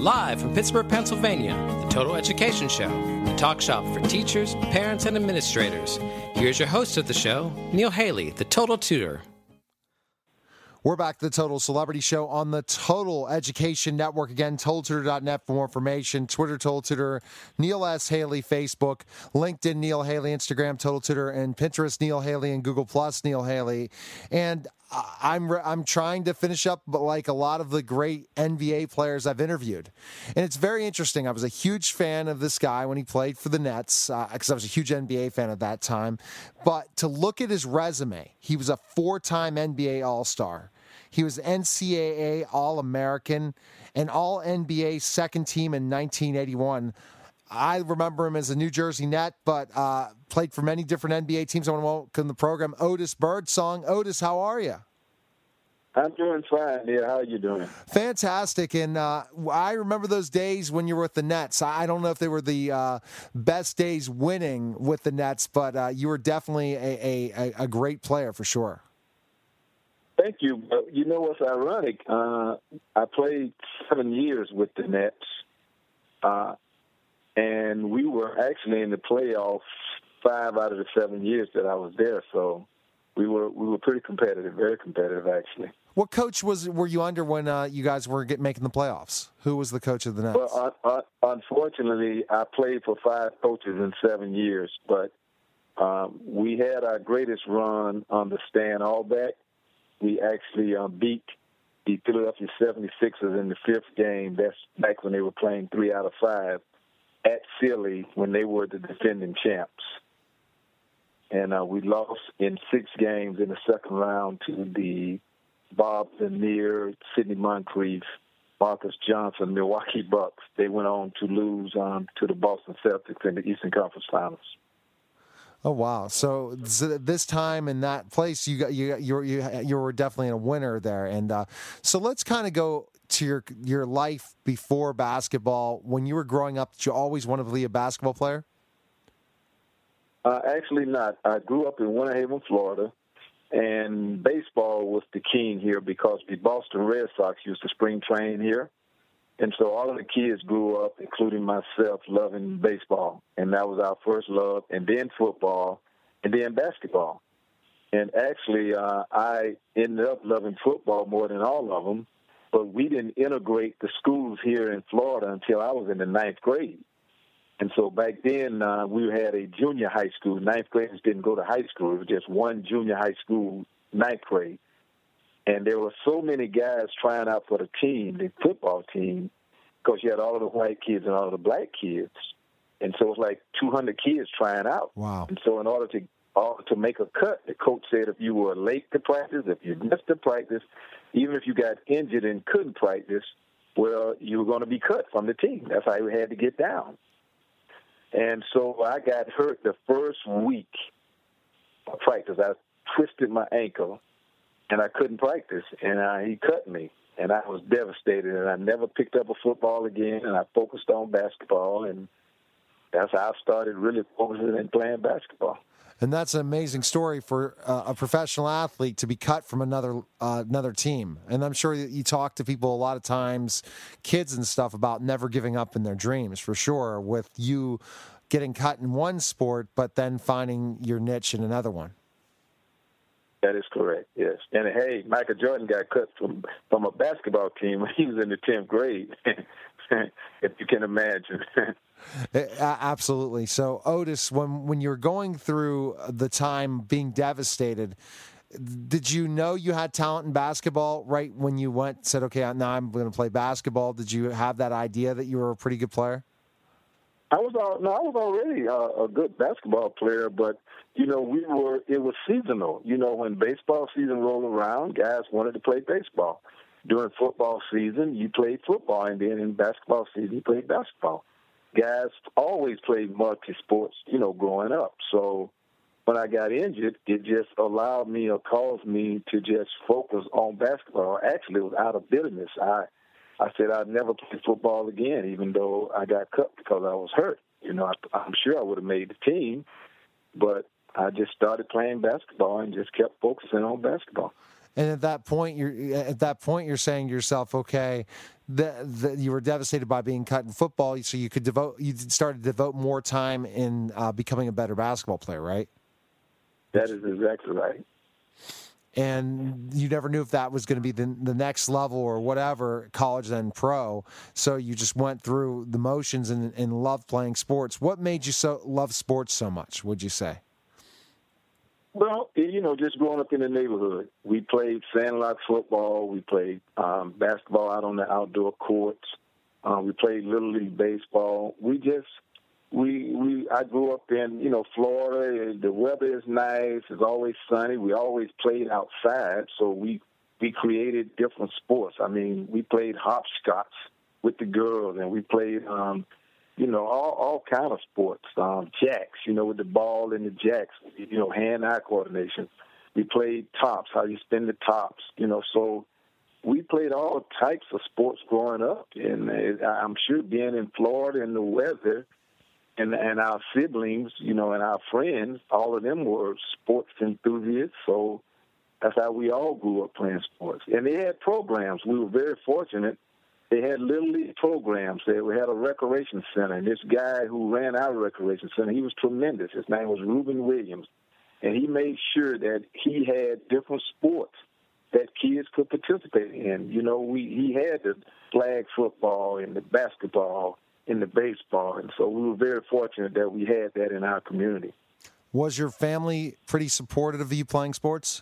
Live from Pittsburgh, Pennsylvania, the Total Education Show, the talk shop for teachers, parents, and administrators. Here's your host of the show, Neil Haley, the Total Tutor. We're back to the Total Celebrity Show on the Total Education Network. Again, TotalTutor.net for more information. Twitter, Total Tutor, Neil S. Haley, Facebook, LinkedIn, Neil Haley, Instagram, Total Tutor, and Pinterest, Neil Haley, and Google Plus, Neil Haley. And I'm trying to finish up, but like a lot of the great NBA players I've interviewed. And it's very interesting. I was a huge fan of this guy when he played for the Nets, because I was a huge NBA fan at that time. But to look at his resume, he was a 4-time NBA All-Star. He was NCAA All-American and All-NBA second team in 1981. I remember him as a New Jersey Net, but played for many different NBA teams. I want to welcome the program, Otis Birdsong. Otis, how are you? I'm doing fine, Neil. How are you doing? Fantastic. And I remember those days when you were with the Nets. I don't know if they were the best days winning with the Nets, but you were definitely a great player for sure. Thank you. But you know what's ironic? I played 7 years with the Nets, and we were actually in the playoffs 5 out of the 7 years that I was there. So we were pretty competitive, very competitive, actually. What coach were you under when you guys were making the playoffs? Who was the coach of the Nets? Well, unfortunately, I played for 5 coaches in 7 years, but we had our greatest run under Stan Albeck. We actually beat the Philadelphia 76ers in the 5th game. That's back when they were playing 3 out of 5 at Philly when they were the defending champs. And we lost in 6 games in the second round to the Bob Lanier, Sidney Moncrief, Marcus Johnson, Milwaukee Bucks. They went on to lose to the Boston Celtics in the Eastern Conference Finals. Oh wow! So this time in that place, you were definitely a winner there. And so let's kind of go to your life before basketball. When you were growing up, did you always want to be a basketball player? Actually, not. I grew up in Winter Haven, Florida, and baseball was the king here because the Boston Red Sox used to spring train here. And so all of the kids grew up, including myself, loving baseball. And that was our first love, and then football, and then basketball. And actually, I ended up loving football more than all of them, but we didn't integrate the schools here in Florida until I was in the 9th grade. And so back then, we had a junior high school. 9th graders didn't go to high school. It was just one junior high school, 9th grade. And there were so many guys trying out for the team, the football team, because you had all of the white kids and all of the black kids. And so it was like 200 kids trying out. Wow. And so in order to make a cut, the coach said if you were late to practice, if you missed the practice, even if you got injured and couldn't practice, well, you were going to be cut from the team. That's how you had to get down. And so I got hurt the first week of practice. I twisted my ankle. And I couldn't practice, and he cut me, and I was devastated, and I never picked up a football again, and I focused on basketball, and that's how I started really focusing and playing basketball. And that's an amazing story for a professional athlete to be cut from another team. And I'm sure you talk to people a lot of times, kids and stuff, about never giving up in their dreams, for sure, with you getting cut in one sport, but then finding your niche in another one. That is correct, yes. And, hey, Michael Jordan got cut from a basketball team when he was in the 10th grade, if you can imagine. Absolutely. So, Otis, when you were going through the time being devastated, did you know you had talent in basketball right when you said, okay, now I'm going to play basketball? Did you have that idea that you were a pretty good player? I was already a good basketball player, but, it was seasonal. When baseball season rolled around, guys wanted to play baseball. During football season, you played football, and then in basketball season, you played basketball. Guys always played multi-sports, growing up. So when I got injured, it just allowed me or caused me to just focus on basketball. Actually, it was out of bitterness. I said I'd never play football again, even though I got cut because I was hurt. I'm sure I would have made the team, but I just started playing basketball and just kept focusing on basketball. And at that point, you're saying to yourself, okay, you were devastated by being cut in football, so you started to devote more time in becoming a better basketball player, right? That is exactly right. And you never knew if that was going to be the next level or whatever, college then pro. So you just went through the motions and loved playing sports. What made you love sports so much, would you say? Well, just growing up in the neighborhood, we played sandlot football. We played basketball out on the outdoor courts. We played Little League baseball. I grew up in, Florida. The weather is nice. It's always sunny. We always played outside, so we created different sports. I mean, we played hopscotch with the girls, and we played all kind of sports. Jacks, with the ball and the jacks, hand-eye coordination. We played tops, how you spin the tops, so we played all types of sports growing up. And I'm sure being in Florida and the weather and our siblings, and our friends, all of them were sports enthusiasts. So that's how we all grew up playing sports. And they had programs. We were very fortunate. They had Little League programs. They had a recreation center. And this guy who ran our recreation center, he was tremendous. His name was Reuben Williams. And he made sure that he had different sports that kids could participate in. He had the flag football and the basketball and the baseball. And so we were very fortunate that we had that in our community. Was your family pretty supportive of you playing sports?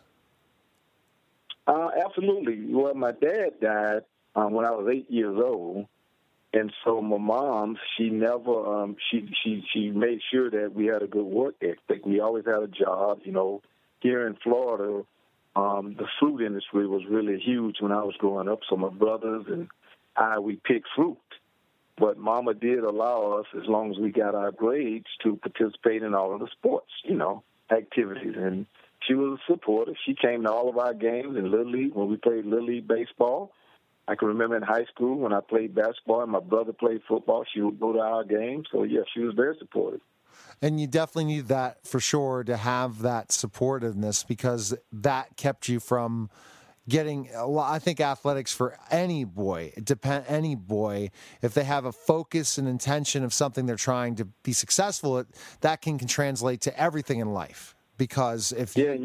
Absolutely. Well, my dad died when I was 8 years old, and so my mom, she never, she made sure that we had a good work ethic. We always had a job. Here in Florida, the fruit industry was really huge when I was growing up. So my brothers and we picked fruit, but Mama did allow us, as long as we got our grades, to participate in all of the sports, activities. And she was a supporter. She came to all of our games in Little League when we played Little League baseball. I can remember in high school when I played basketball and my brother played football, she would go to our games. So, yeah, she was very supportive. And you definitely need that for sure, to have that supportiveness, because that kept you from getting a lot. I think athletics for any boy, if they have a focus and intention of something they're trying to be successful at, that can translate to everything in life. Because if Go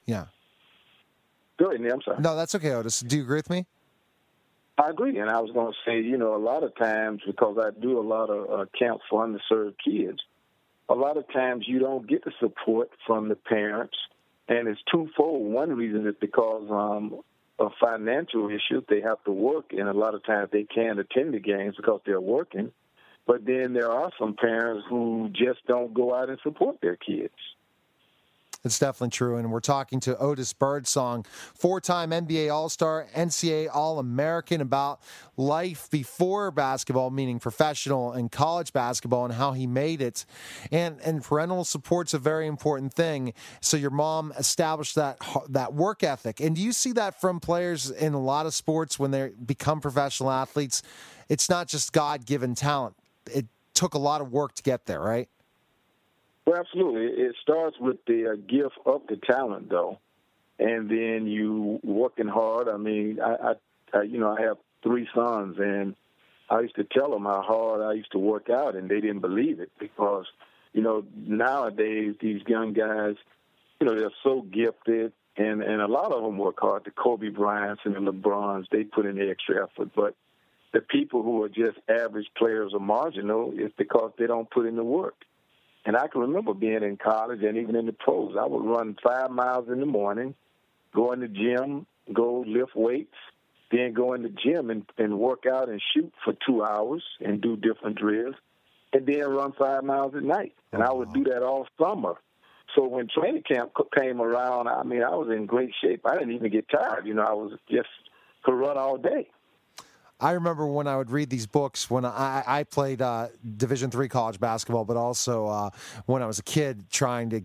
ahead, Neil, I'm sorry. No, that's okay, Otis. Do you agree with me? I agree, and I was going to say, a lot of times, because I do a lot of camps for underserved kids, a lot of times you don't get the support from the parents, and it's twofold. One reason is because of financial issues. They have to work, and a lot of times they can't attend the games because they're working. But then there are some parents who just don't go out and support their kids. It's definitely true, and we're talking to Otis Birdsong, four-time NBA All-Star, NCAA All-American, about life before basketball, meaning professional and college basketball, and how he made it. And parental support's a very important thing. So your mom established that work ethic. And do you see that from players in a lot of sports when they become professional athletes? It's not just God-given talent. It took a lot of work to get there, right? Well, absolutely. It starts with the gift of the talent, though, and then you working hard. I mean, I have three sons, and I used to tell them how hard I used to work out, and they didn't believe it because, nowadays these young guys, they're so gifted, and a lot of them work hard. The Kobe Bryants and the LeBrons, they put in the extra effort, but the people who are just average players or marginal is because they don't put in the work. And I can remember being in college and even in the pros. I would run 5 miles in the morning, go in the gym, go lift weights, then go in the gym and work out and shoot for 2 hours and do different drills, and then run 5 miles at night. And I would do that all summer. So when training camp came around, I mean, I was in great shape. I didn't even get tired. I was just could run all day. I remember when I would read these books when I played Division III college basketball, but also when I was a kid trying to get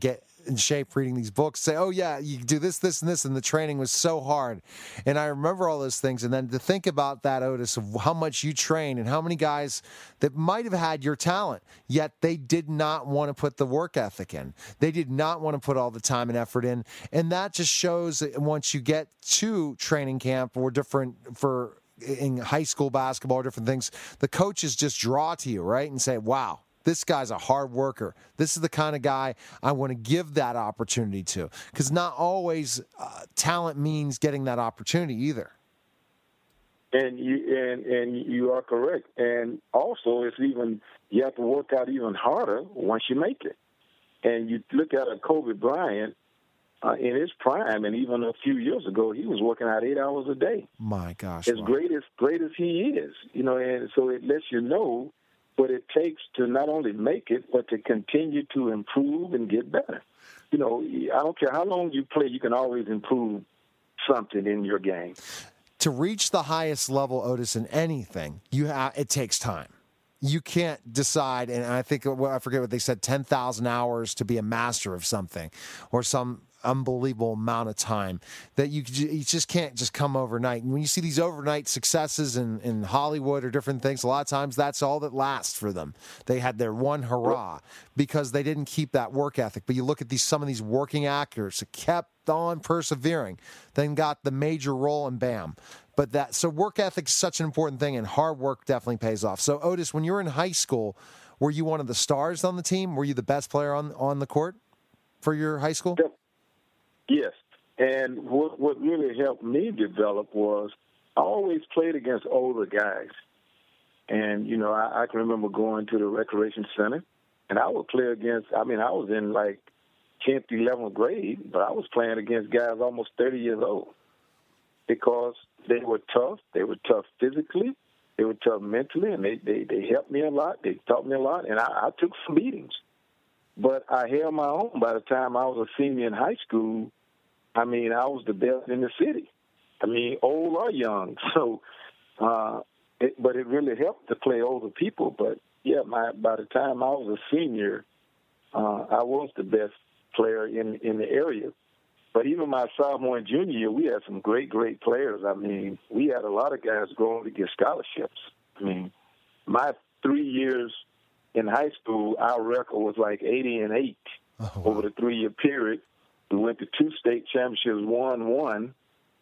in shape reading these books, say, oh, yeah, you do this, this, and this, and the training was so hard. And I remember all those things. And then to think about that, Otis, of how much you train and how many guys that might have had your talent, yet they did not want to put the work ethic in. They did not want to put all the time and effort in. And that just shows that once you get to training camp or in high school basketball or different things, the coaches just draw to you, right, and say, wow, this guy's a hard worker. This is the kind of guy I want to give that opportunity to. Because not always talent means getting that opportunity either. And you are correct. And also, you have to work out even harder once you make it. And you look at a Kobe Bryant in his prime, and even a few years ago, he was working out 8 hours a day. My gosh! As great as he is, and so it lets you know what it takes to not only make it, but to continue to improve and get better. I don't care how long you play, you can always improve something in your game. To reach the highest level, Otis, in anything, it takes time. You can't decide, and I forget what they said, 10,000 hours to be a master of something, or some unbelievable amount of time that you just can't just come overnight. And when you see these overnight successes in Hollywood or different things, a lot of times that's all that lasts for them. They had their one hurrah because they didn't keep that work ethic. But you look at some of these working actors that kept on persevering, then got the major role and bam. So work ethic is such an important thing, and hard work definitely pays off. So Otis, when you were in high school, were you one of the stars on the team? Were you the best player on the court for your high school? Yes, and what really helped me develop was I always played against older guys. And, I can remember going to the recreation center, and I would play I was in like 10th, 11th grade, but I was playing against guys almost 30 years old because they were tough. They were tough physically. They were tough mentally, and they helped me a lot. They taught me a lot, and I took some beatings. But I held my own by the time I was a senior in high school. I was the best in the city. Old or young. So, but it really helped to play older people. But, yeah, by the time I was a senior, I was the best player in the area. But even my sophomore and junior year, we had some great, great players. We had a lot of guys going to get scholarships. My 3 years in high school, our record was like 80-8 over the 3-year period. We went to 2 state championships, won one.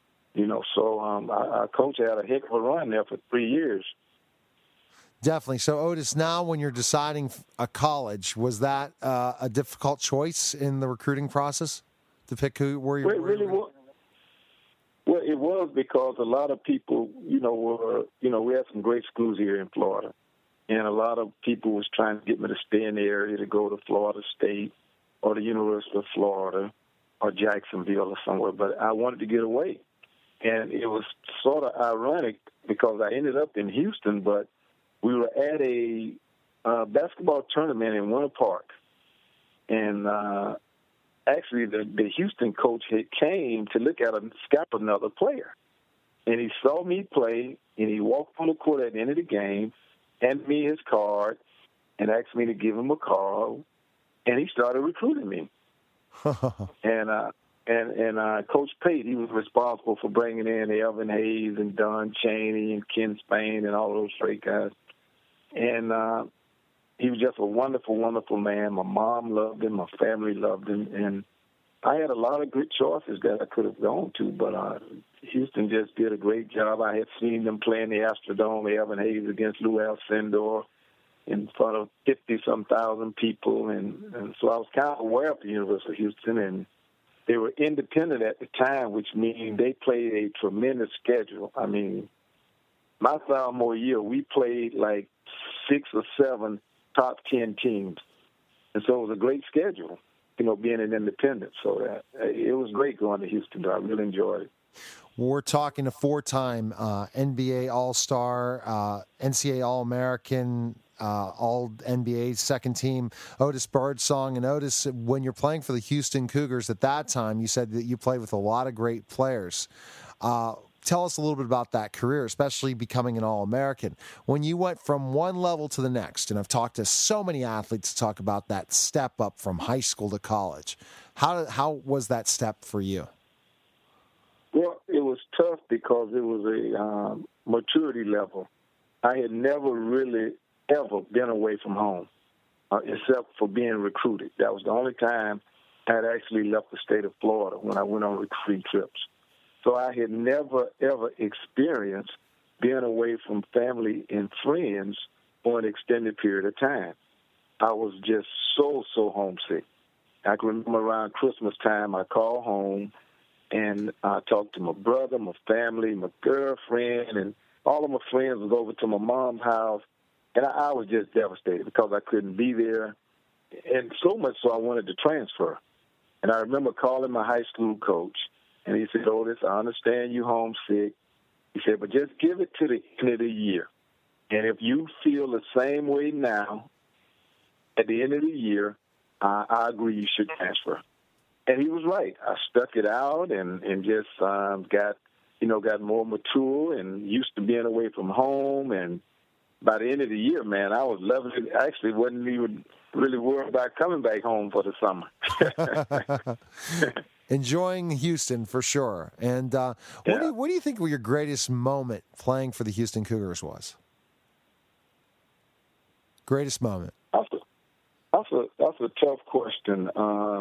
So our coach had a heck of a run there for 3 years. Definitely. So, Otis, now when you're deciding a college, was that a difficult choice in the recruiting process to pick where you were? It really was. Well, it was because a lot of people, we had some great schools here in Florida. And a lot of people was trying to get me to stay in the area to go to Florida State or the University of Florida or Jacksonville or somewhere, but I wanted to get away. And it was sort of ironic because I ended up in Houston, but we were at a basketball tournament in Winter Park. And actually the Houston coach came to look at and scout another player. And he saw me play, and he walked on the court at the end of the game, handed me his card, and asked me to give him a call, and he started recruiting me. and Coach Pate, he was responsible for bringing in Elvin Hayes and Don Chaney and Ken Spain and all those great guys. And he was just a wonderful, wonderful man. My mom loved him. My family loved him. And I had a lot of good choices that I could have gone to, but Houston just did a great job. I had seen them play in the Astrodome, Elvin Hayes against Lou Alcindor in front of 50-some thousand people. And so I was kind of aware of the University of Houston, and they were independent at the time, which means they played a tremendous schedule. My sophomore year, we played like 6 or 7 top 10 teams. And so it was a great schedule, being an independent. So it was great going to Houston. I really enjoyed it. We're talking a 4-time NBA All-Star, NCAA All-American, All-NBA second team, Otis Birdsong. And Otis, when you're playing for the Houston Cougars at that time, you said that you played with a lot of great players. tell us a little bit about that career, especially becoming an All-American. When you went from one level to the next, and I've talked to so many athletes to talk about that step up from high school to college. How was that step for you? Well, it was tough because it was a maturity level. I had never really, ever been away from home, except for being recruited. That was the only time I had actually left the state of Florida, when I went on recruiting trips. So I had never, ever experienced being away from family and friends for an extended period of time. I was just so homesick. I can remember around Christmas time, I called home, and I talked to my brother, my family, my girlfriend, and all of my friends was over to my mom's house. And I was just devastated because I couldn't be there. And so much so I wanted to transfer. And I remember calling my high school coach, and he said, Otis, I understand you homesick. He said, but just give it to the end of the year. And if you feel the same way now, at the end of the year, I agree you should transfer. And he was right. I stuck it out and just got more mature and used to being away from home. And by the end of the year, man, I was loving it. I actually wasn't even really worried about coming back home for the summer. Enjoying Houston for sure. And what do you think your greatest moment playing for the Houston Cougars was? Greatest moment? That's a tough question.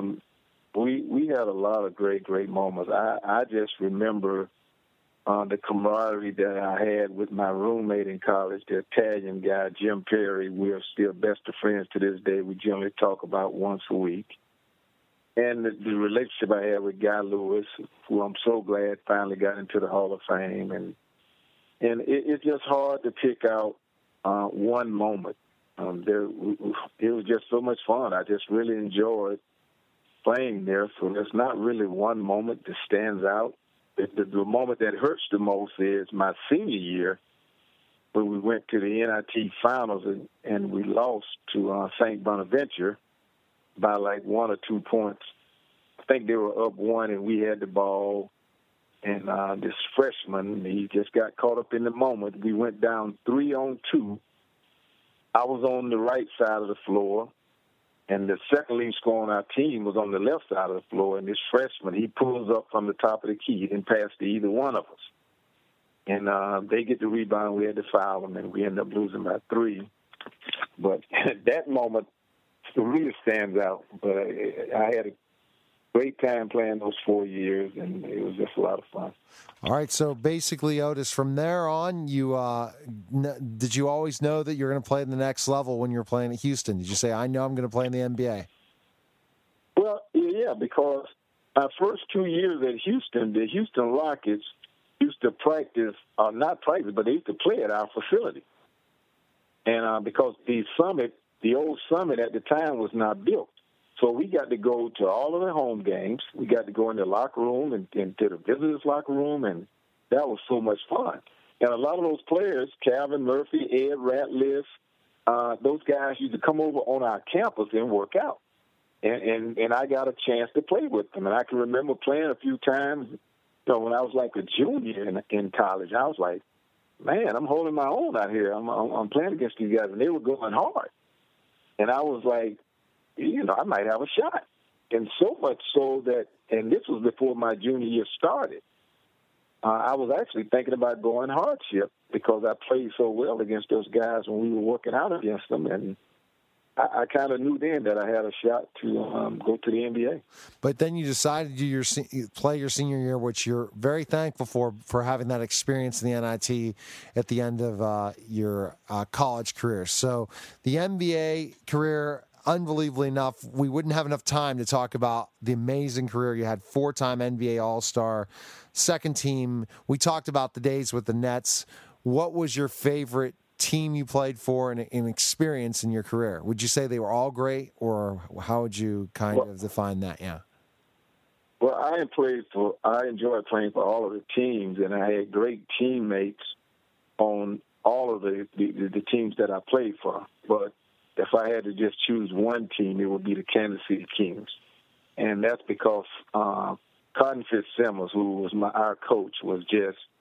We had a lot of great moments. I just remember the camaraderie that I had with my roommate in college, the Italian guy, Jim Perry. We're still best of friends to this day. We generally talk about once a week. And the relationship I had with Guy Lewis, who I'm so glad finally got into the Hall of Fame. And it's just hard to pick out one moment. It was just so much fun. I just really enjoyed playing there. So there's not really one moment that stands out. The moment that hurts the most is my senior year, when we went to the NIT finals and we lost to St. Bonaventure by like 1 or 2 points. I think they were up 1 and we had the ball. And this freshman, he just got caught up in the moment. We went down 3-on-2. I was on the right side of the floor, and the second leading scorer on our team was on the left side of the floor. And this freshman, he pulls up from the top of the key. He didn't pass to either one of us. And they get the rebound. We had to foul them, and we ended up losing by 3. But that moment really stands out. But I had a great time playing those 4 years, and it was just a lot of fun. All right, so basically, Otis, from there on, you did you always know that you're going to play in the next level when you were playing at Houston? Did you say, I know I'm going to play in the NBA? Well, yeah, because our first 2 years at Houston, the Houston Rockets used to practice, not practice, but they used to play at our facility. And because the old Summit at the time was not built. So we got to go to all of the home games. We got to go in the locker room and to the visitors' locker room, and that was so much fun. And a lot of those players, Calvin Murphy, Ed Ratliff, those guys used to come over on our campus and work out. And I got a chance to play with them. And I can remember playing a few times, when I was like a junior in college. I was like, man, I'm holding my own out here. I'm playing against these guys, and they were going hard. And I was like, I might have a shot. And so much so that, and this was before my junior year started, I was actually thinking about going hardship because I played so well against those guys when we were working out against them. And I kind of knew then that I had a shot to go to the NBA. But then you decided to play your senior year, which you're very thankful for having that experience in the NIT at the end of your college career. So the NBA career, unbelievably enough, we wouldn't have enough time to talk about the amazing career you had. 4-time NBA All-Star, second team. We talked about the days with the Nets. What was your favorite team you played for and experience in your career? Would you say they were all great, or how would you kind of define that? Yeah. Well, I enjoyed playing for all of the teams, and I had great teammates on all of the teams that I played for. But if I had to just choose one team, it would be the Kansas City Kings. And that's because Cotton Fitzsimmons, who was our coach, was just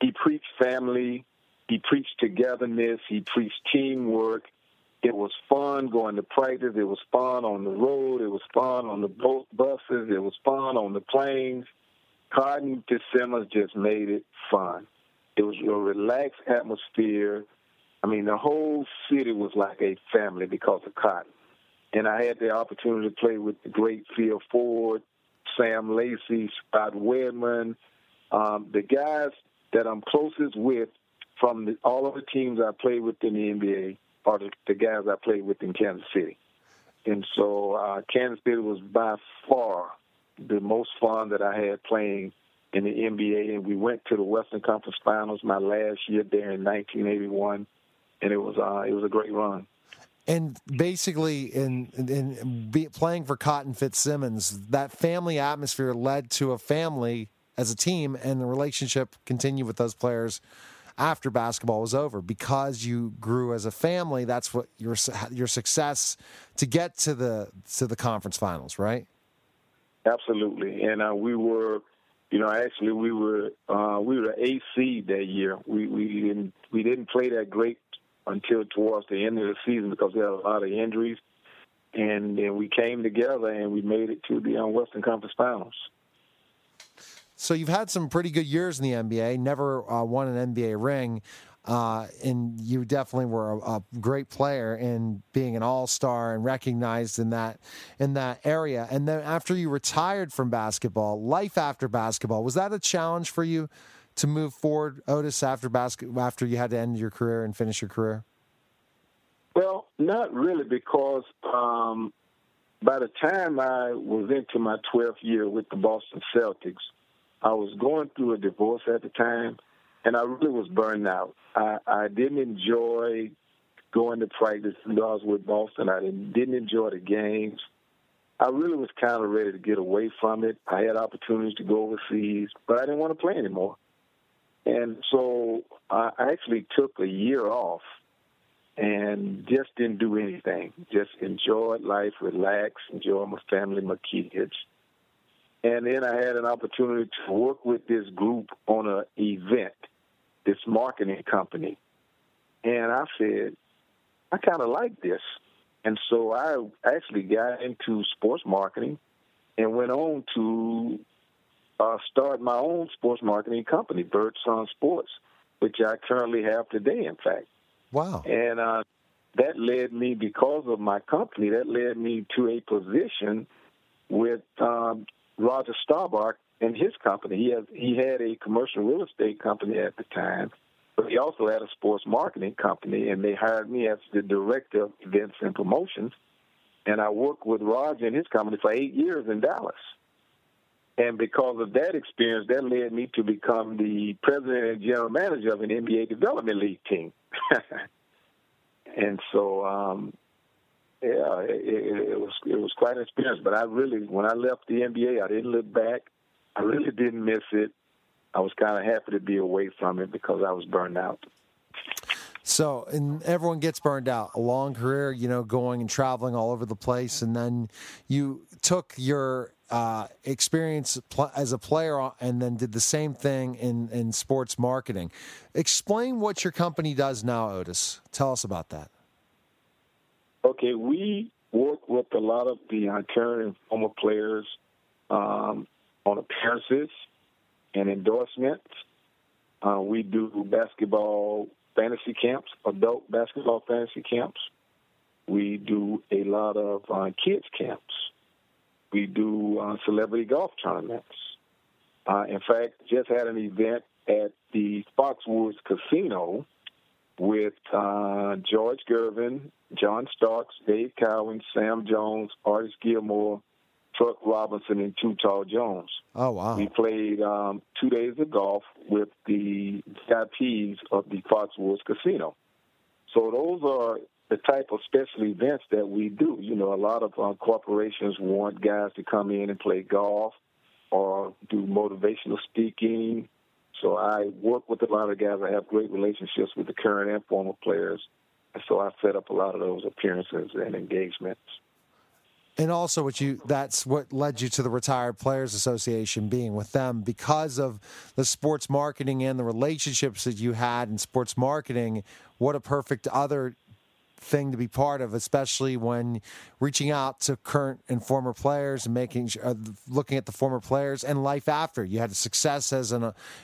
he preached family. He preached togetherness. He preached teamwork. It was fun going to practice. It was fun on the road. It was fun on the buses. It was fun on the planes. Cotton Fitzsimmons just made it fun. It was a relaxed atmosphere. I mean, the whole city was like a family because of Cotton. And I had the opportunity to play with the great Phil Ford, Sam Lacey, Scott Wedman, the guys that I'm closest with from all of the teams I played with in the NBA are the guys I played with in Kansas City. And so Kansas City was by far the most fun that I had playing in the NBA. And we went to the Western Conference Finals my last year there in 1981, and it was a great run. And basically, playing for Cotton Fitzsimmons, that family atmosphere led to a family as a team, and the relationship continued with those players after basketball was over. Because you grew as a family, that's what your success to get to the conference finals, right? Absolutely, and we were, actually we were the eighth seed that year. We didn't play that great until towards the end of the season because we had a lot of injuries, and then we came together and we made it to the Western Conference Finals. So you've had some pretty good years in the NBA, never won an NBA ring, and you definitely were a great player in being an all-star and recognized in that area. And then after you retired from basketball, life after basketball, was that a challenge for you to move forward, Otis, after you had to end your career and finish your career? Well, not really, because by the time I was into my 12th year with the Boston Celtics, I was going through a divorce at the time, and I really was burned out. I didn't enjoy going to practice when I was with Boston. I didn't enjoy the games. I really was kind of ready to get away from it. I had opportunities to go overseas, but I didn't want to play anymore. And so I actually took a year off and just didn't do anything. Just enjoyed life, relaxed, enjoyed my family, my kids. And then I had an opportunity to work with this group on an event, this marketing company. And I said, I kind of like this. And so I actually got into sports marketing and went on to start my own sports marketing company, Birdsong Sports, which I currently have today, in fact. Wow. And that led me, because of my company, that led me to a position with Roger Staubach and his company. He had a commercial real estate company at the time, but he also had a sports marketing company, and they hired me as the director of events and promotions. And I worked with Roger and his company for 8 years in Dallas. And because of that experience, that led me to become the president and general manager of an NBA Development League team. And so, it was quite an experience. But when I left the NBA, I didn't look back. I really didn't miss it. I was kind of happy to be away from it because I was burned out. So, and everyone gets burned out. A long career, going and traveling all over the place, and then you took your experience as a player and then did the same thing in sports marketing. Explain what your company does now, Otis. Tell us about that. Okay, we work with a lot of the current and former players on appearances and endorsements. We do basketball fantasy camps, adult basketball fantasy camps. We do a lot of kids camps. We do celebrity golf tournaments. In fact, just had an event at the Foxwoods Casino with George Gervin, John Starks, Dave Cowan, Sam Jones, Artis Gilmore, Truck Robinson, and Too Tall Jones. Oh, wow. We played 2 days of golf with the VIPs of the Foxwoods Casino. So those are the type of special events that we do. A lot of corporations want guys to come in and play golf or do motivational speaking. So I work with a lot of guys. I have great relationships with the current and former players. And so I set up a lot of those appearances and engagements. And also, that's what led you to the Retired Players Association, being with them because of the sports marketing and the relationships that you had in sports marketing. What a perfect other thing to be part of, especially when reaching out to current and former players and looking at the former players and life after. You had a success as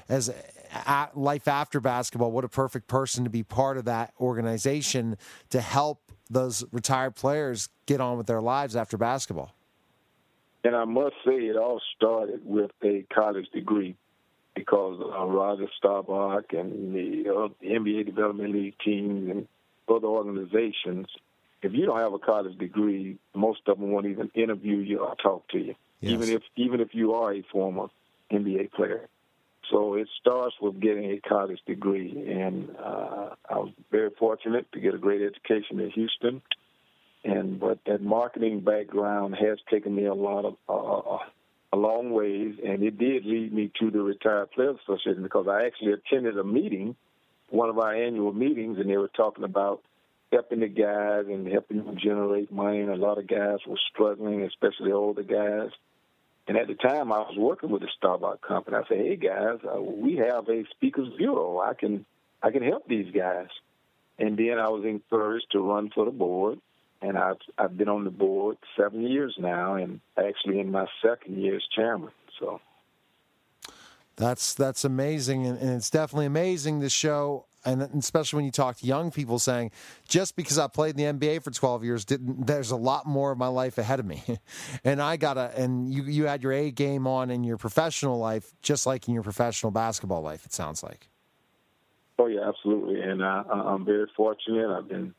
life after basketball. What a perfect person to be part of that organization to help those retired players get on with their lives after basketball. And I must say it all started with a college degree because Roger Staubach and the NBA Development League teams and other organizations, if you don't have a college degree, most of them won't even interview you or talk to you, yes. even if you are a former NBA player. So it starts with getting a college degree, and I was very fortunate to get a great education in Houston. But that marketing background has taken me a long ways, and it did lead me to the Retired Players Association because I actually attended a meeting, one of our annual meetings, and they were talking about helping the guys and helping them generate money, and a lot of guys were struggling, especially older guys. And at the time, I was working with the Staubach Company. I said, "Hey guys, we have a speakers bureau. I can help these guys." And then I was encouraged to run for the board, and I've been on the board 7 years now, and actually in my second year as chairman. So that's amazing, and it's definitely amazing to show. And especially when you talk to young people saying, just because I played in the NBA for 12 years, there's a lot more of my life ahead of me. And you had your A game on in your professional life, just like in your professional basketball life, it sounds like. Oh, yeah, absolutely. And I'm very fortunate. I've been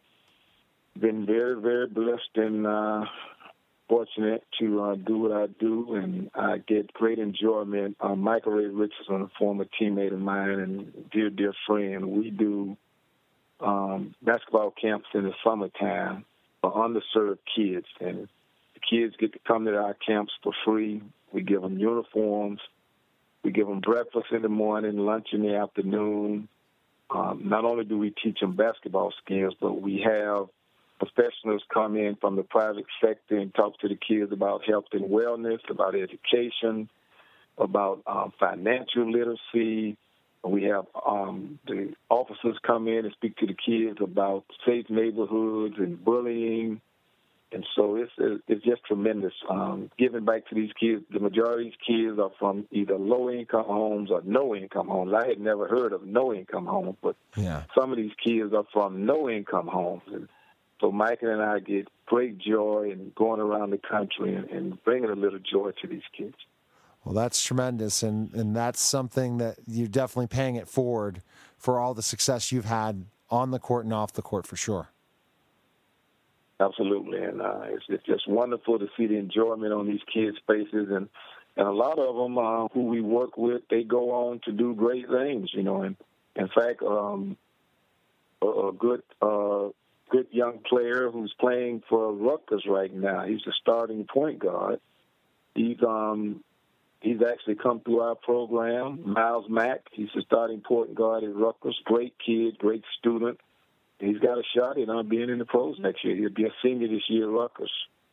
very, very blessed and fortunate to do what I do, and I get great enjoyment. Michael Ray Richardson, a former teammate of mine and dear friend, we do basketball camps in the summertime for underserved kids, and the kids get to come to our camps for free. We give them uniforms. We give them breakfast in the morning, lunch in the afternoon. Not only do we teach them basketball skills, but we have professionals come in from the private sector and talk to the kids about health and wellness, about education, about financial literacy. We have the officers come in and speak to the kids about safe neighborhoods and bullying. And so it's just tremendous. Giving back to these kids, the majority of these kids are from either low-income homes or no-income homes. I had never heard of no-income homes, but some of these kids are from no-income homes. And so Michael and I get great joy in going around the country and bringing a little joy to these kids. Well, that's tremendous, and that's something that you're definitely paying it forward for all the success you've had on the court and off the court for sure. Absolutely, and it's just wonderful to see the enjoyment on these kids' faces, and a lot of them who we work with, they go on to do great things, and in fact, a good young player who's playing for Rutgers right now. He's the starting point guard. He's actually come through our program. Miles Mack, he's the starting point guard at Rutgers. Great kid, great student. He's got a shot at being in the pros next year. He'll be a senior this year at Rutgers.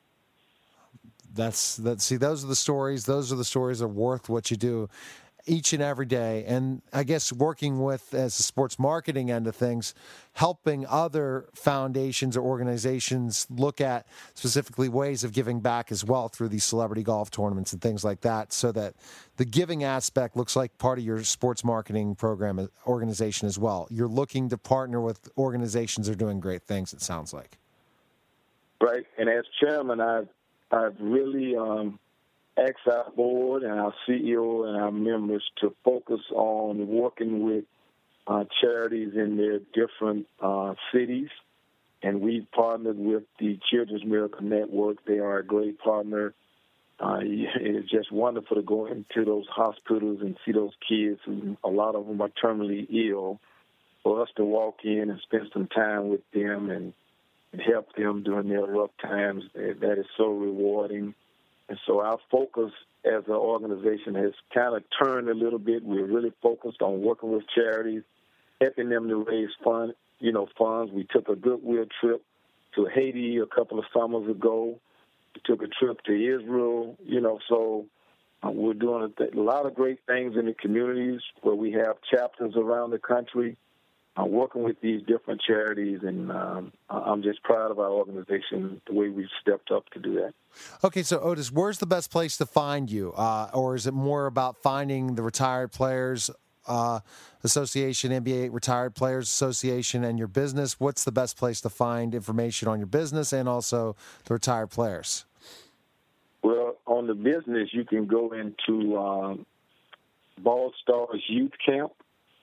See, those are the stories. Those are the stories that are worth what you do each and every day. And I guess working with, as the sports marketing end of things, helping other foundations or organizations look at specifically ways of giving back as well through these celebrity golf tournaments and things like that, so that the giving aspect looks like part of your sports marketing program organization as well. You're looking to partner with organizations that are doing great things, it sounds like. Right. And as chairman, I've really asked our board and our CEO and our members to focus on working with charities in their different cities. And we've partnered with the Children's Miracle Network. They are a great partner. It's just wonderful to go into those hospitals and see those kids who, a lot of them are terminally ill, for us to walk in and spend some time with them and help them during their rough times. That is so rewarding. And so our focus as an organization has kind of turned a little bit. We're really focused on working with charities, helping them to raise funds. We took a goodwill trip to Haiti a couple of summers ago, We took a trip to Israel, so we're doing a lot of great things in the communities where we have chapters around the country. I'm working with these different charities, and I'm just proud of our organization, the way we've stepped up to do that. Okay, so Otis, where's the best place to find you? Or is it more about finding the Retired Players Association, NBA Retired Players Association, and your business? What's the best place to find information on your business and also the retired players? Well, on the business, you can go into Ball Stars Youth Camp,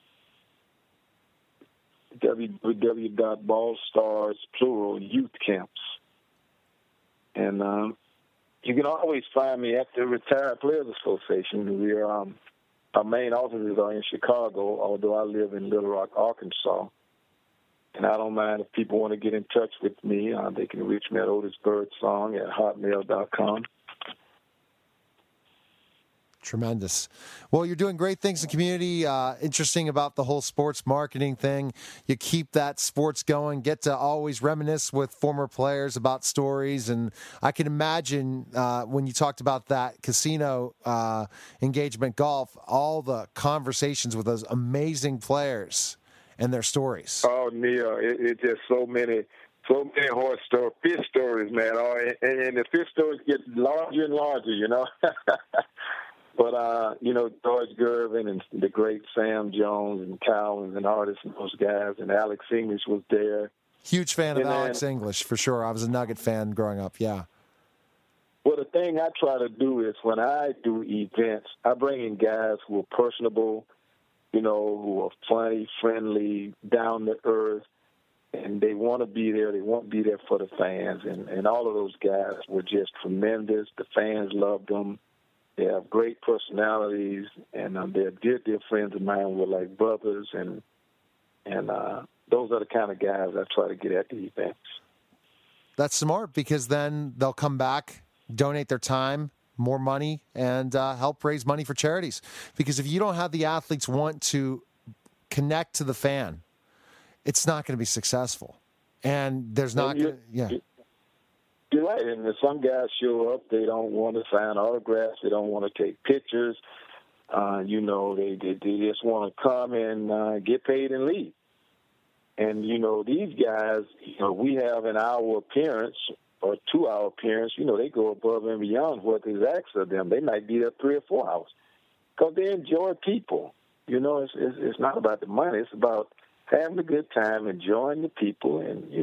www.ballstars, plural, youth camps. And you can always find me at the Retired Players Association. Our main offices are in Chicago, although I live in Little Rock, Arkansas. And I don't mind if people want to get in touch with me. They can reach me at otisbirdsong@hotmail.com. Tremendous. Well, you're doing great things in the community. Interesting about the whole sports marketing thing. You keep that sports going, get to always reminisce with former players about stories. And I can imagine when you talked about that casino engagement golf, all the conversations with those amazing players and their stories. Oh, Neil, it's just so many horse stories, fish stories, man. And the fish stories get larger and larger, But, George Gervin and the great Sam Jones and Collins and Artis and those guys, and Alex English was there. Huge fan of Alex English, for sure. I was a Nugget fan growing up, yeah. Well, the thing I try to do is when I do events, I bring in guys who are personable, who are funny, friendly, down to earth, and they want to be there. They want to be there for the fans. And all of those guys were just tremendous. The fans loved them. They have great personalities, and they're dear friends of mine. We're like brothers, and those are the kind of guys I try to get at the events. That's smart, because then they'll come back, donate their time, more money, and help raise money for charities. Because if you don't have the athletes want to connect to the fan, it's not going to be successful. And there's not going to, yeah. You're right, and if some guys show up, they don't want to sign autographs, they don't want to take pictures, they just want to come and get paid and leave. And, these guys, we have an hour appearance or 2 hour appearance, they go above and beyond what is asked of them. They might be there 3 or 4 hours because they enjoy people. It's not about the money, it's about having a good time, enjoying the people, and,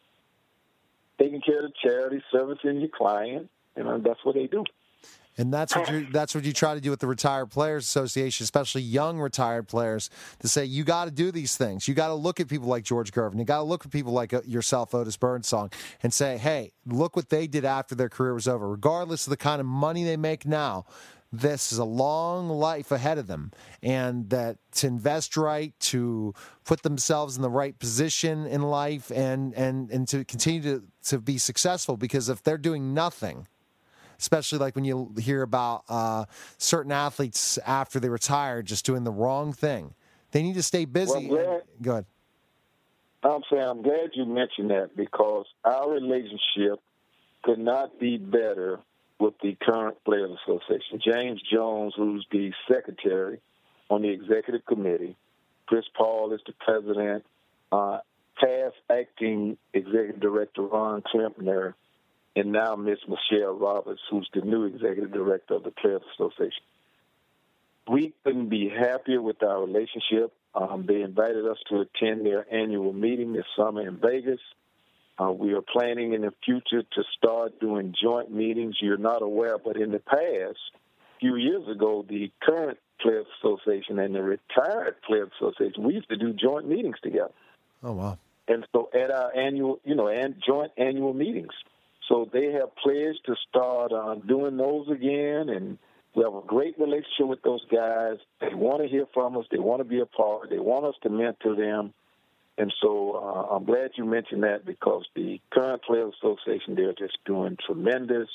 taking care of the charity, servicing your client, that's what they do. And that's what you try to do with the Retired Players Association, especially young retired players, to say you got to do these things. You got to look at people like George Gervin. You got to look at people like yourself, Otis Birdsong, and say, hey, look what they did after their career was over. Regardless of the kind of money they make now, this is a long life ahead of them, and that to invest right, to put themselves in the right position in life, and to continue to be successful. Because if they're doing nothing, especially like when you hear about certain athletes after they retire just doing the wrong thing, they need to stay busy. Well, go ahead. I'm glad you mentioned that, because our relationship could not be better with the current Players Association. James Jones, who's the secretary on the executive committee, Chris Paul is the president, past acting executive director Ron Klempner, and now Miss Michelle Roberts, who's the new executive director of the Players Association. We couldn't be happier with our relationship. They invited us to attend their annual meeting this summer in Vegas. We are planning in the future to start doing joint meetings. You're not aware, but in the past, a few years ago, the current Players Association and the retired Players Association, we used to do joint meetings together. Oh, wow. And so at our annual, and joint annual meetings. So they have pledged to start doing those again, and we have a great relationship with those guys. They want to hear from us. They want to be a part. They want us to mentor them. And so I'm glad you mentioned that, because the current Players Association, they're just doing tremendous.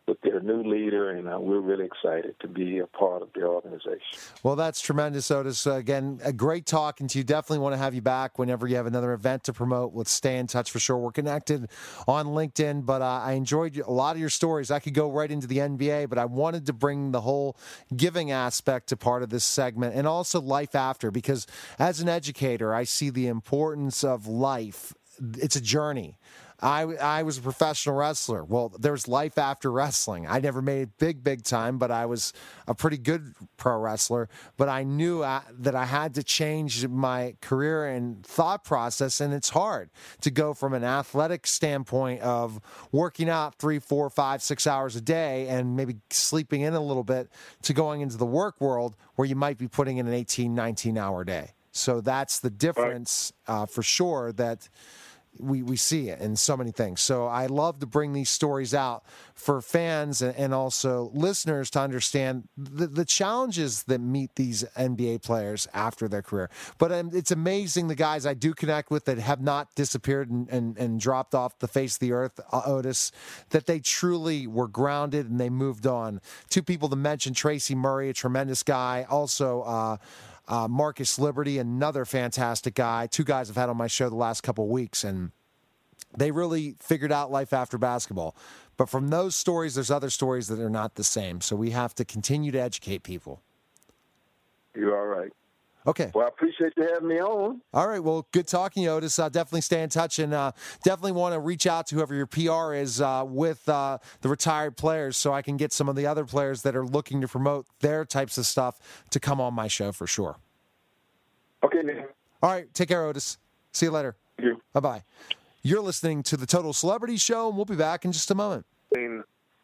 with their new leader, and we're really excited to be a part of the organization. Well, that's tremendous, Otis. Again, a great talking to you. Definitely want to have you back whenever you have another event to promote. Let's stay in touch for sure. We're connected on LinkedIn, but I enjoyed a lot of your stories. I could go right into the NBA, but I wanted to bring the whole giving aspect to part of this segment, and also life after, because as an educator, I see the importance of life. It's a journey. I was a professional wrestler. Well, there's life after wrestling. I never made it big time, but I was a pretty good pro wrestler. But I knew that I had to change my career and thought process, and it's hard to go from an athletic standpoint of working out 3, 4, 5, 6 hours a day and maybe sleeping in a little bit to going into the work world where you might be putting in an 18, 19-hour day. So that's the difference for sure that we see it in so many things. So I love to bring these stories out for fans and also listeners to understand the challenges that meet these NBA players after their career. But it's amazing the guys I do connect with that have not disappeared and dropped off the face of the earth, Otis, that they truly were grounded and they moved on. Two people to mention, Tracy Murray, a tremendous guy. Also, Marcus Liberty, another fantastic guy. Two guys I've had on my show the last couple of weeks, and they really figured out life after basketball. But from those stories, there's other stories that are not the same. So we have to continue to educate people. You're all right. Okay. Well, I appreciate you having me on. All right. Well, good talking, you, Otis. Definitely stay in touch, and definitely want to reach out to whoever your PR is with the retired players, so I can get some of the other players that are looking to promote their types of stuff to come on my show for sure. Okay, man. All right. Take care, Otis. See you later. Thank you. Bye-bye. You're listening to the Total Celebrity Show, and we'll be back in just a moment. 10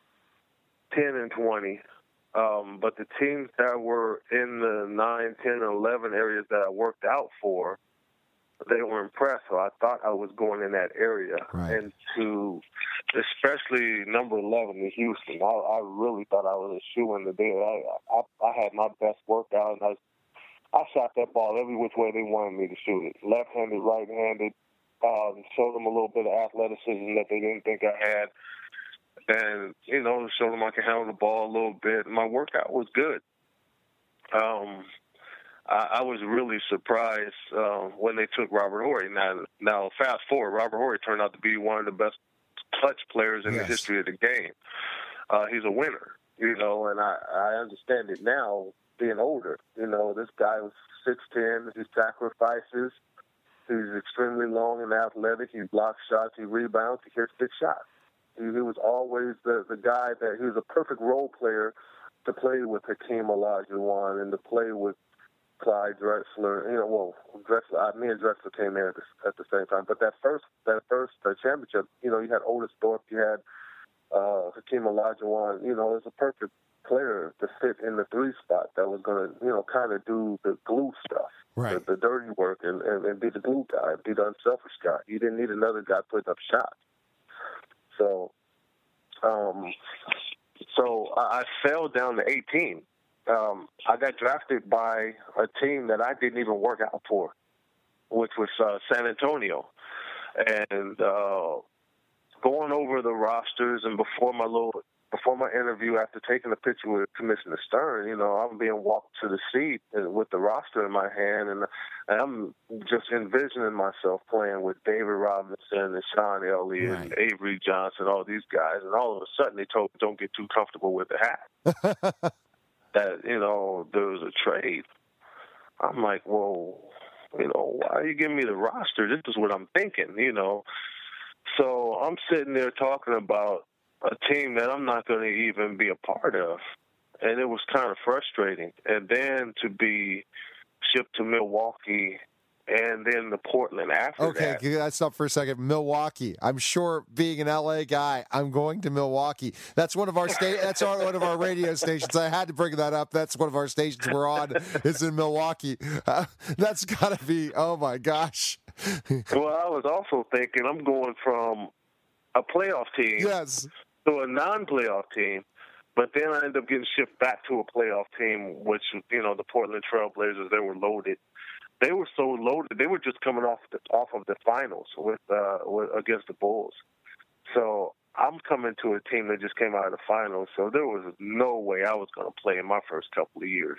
and 20. But the teams that were in the 9, 10, and 11 areas that I worked out for, they were impressed. So I thought I was going in that area. Right. And to especially number 11 in Houston, I really thought I was a shoo-in the day. I had my best workout, and I shot that ball every which way they wanted me to shoot it. Left-handed, right-handed. Showed them a little bit of athleticism that they didn't think I had. And, showed them I could handle the ball a little bit. My workout was good. I was really surprised when they took Robert Horry. Now, fast forward, Robert Horry turned out to be one of the best clutch players in the history of the game. He's a winner, and I understand it now, being older. This guy was 6'10", he sacrifices. He's extremely long and athletic. He blocks shots. He rebounds. He hits big shots. He was always the guy that he was a perfect role player to play with Hakeem Olajuwon and to play with Clyde Drexler. Drexler. Me and Drexler came in at the same time. But that first championship, you had Otis Thorpe. You had Hakeem Olajuwon. It was a perfect player to fit in the 3 spot that was going to, kind of do the glue stuff. Right. The dirty work and be the glue guy, be the unselfish guy. You didn't need another guy putting up shots. So I fell down to 18. I got drafted by a team that I didn't even work out for, which was San Antonio. And going over the rosters and before my interview, after taking a picture with Commissioner Stern, I'm being walked to the seat with the roster in my hand, and I'm just envisioning myself playing with David Robinson and Sean Elliott and Avery Johnson, all these guys, and all of a sudden they told me, don't get too comfortable with the hat. That, there was a trade. I'm like, well, why are you giving me the roster? This is what I'm thinking, So I'm sitting there talking about a team that I'm not going to even be a part of. And it was kind of frustrating. And then to be shipped to Milwaukee and then to Portland after that. Okay, let's stop for a second. Milwaukee. I'm sure, being an LA guy, I'm going to Milwaukee. That's one of our one of our radio stations. I had to bring that up. That's one of our stations we're on. It's in Milwaukee. That's got to be, oh my gosh. Well, I was also thinking I'm going from a playoff team to a non-playoff team, but then I ended up getting shipped back to a playoff team, which, the Portland Trail Blazers, they were loaded. They were so loaded, they were just coming off of the finals with against the Bulls. So I'm coming to a team that just came out of the finals, so there was no way I was going to play in my first couple of years.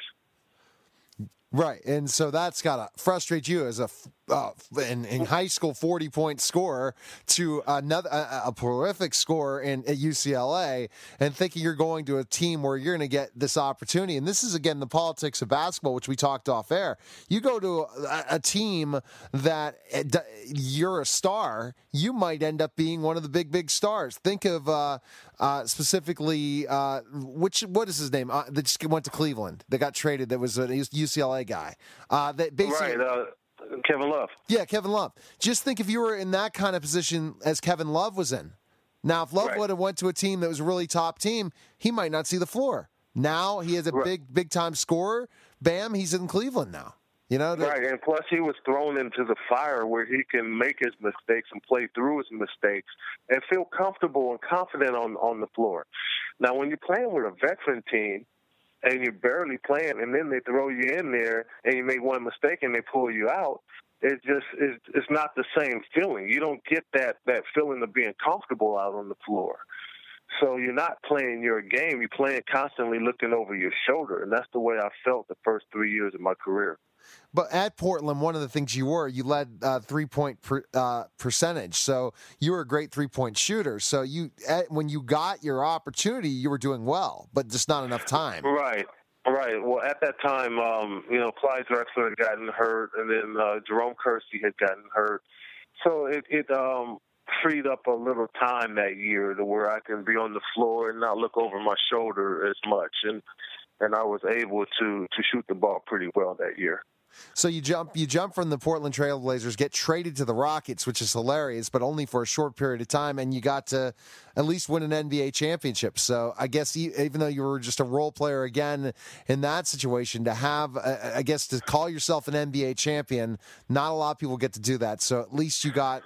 Right, and so that's got to frustrate you as in high school 40-point scorer to a prolific scorer at UCLA, and thinking you're going to a team where you're going to get this opportunity. And this is, again, the politics of basketball, which we talked off air. You go to a team that you're a star, you might end up being one of the big stars. Think of specifically, what is his name? That just went to Cleveland. That got traded. That was a UCLA guy. That basically, right, Kevin Love. Yeah, Kevin Love. Just think if you were in that kind of position as Kevin Love was in. Now, if Love would have went to a team that was a really top team, he might not see the floor. Now he is a big time scorer. Bam, he's in Cleveland now. Right, and plus he was thrown into the fire where he can make his mistakes and play through his mistakes and feel comfortable and confident on the floor. Now, when you're playing with a veteran team and you're barely playing, and then they throw you in there and you make one mistake and they pull you out, it's not the same feeling. You don't get that feeling of being comfortable out on the floor. So you're not playing your game. You're playing constantly looking over your shoulder, and that's the way I felt the first 3 years of my career. But at Portland, one of the things you led 3-point percentage. So you were a great 3-point shooter. So when you got your opportunity, you were doing well, but just not enough time. Right. Well, at that time, Clyde Drexler had gotten hurt, and then Jerome Kersey had gotten hurt. So it freed up a little time that year to where I can be on the floor and not look over my shoulder as much. And I was able to shoot the ball pretty well that year. So you jump from the Portland Trail Blazers, get traded to the Rockets, which is hilarious, but only for a short period of time, and you got to at least win an NBA championship. So I guess even though you were just a role player again in that situation, to have, to call yourself an NBA champion, not a lot of people get to do that. So at least you got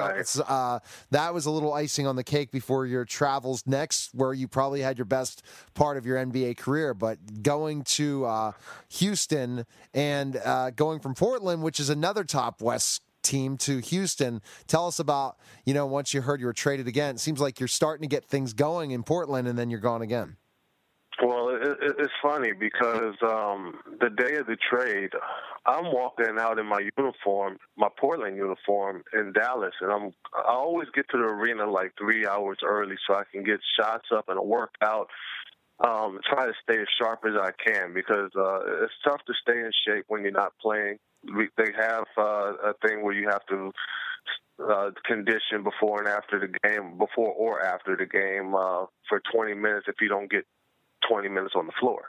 that was a little icing on the cake before your travels next, where you probably had your best part of your NBA career. But going to Houston and going from Portland, which is another top West team, to Houston. Tell us about, once you heard you were traded again, it seems like you're starting to get things going in Portland, and then you're gone again. Well, it's funny because the day of the trade, I'm walking out in my uniform, my Portland uniform in Dallas, and I always get to the arena like 3 hours early so I can get shots up and a workout. Try to stay as sharp as I can because it's tough to stay in shape when you're not playing. They have a thing where you have to condition before or after the game for 20 minutes if you don't get 20 minutes on the floor.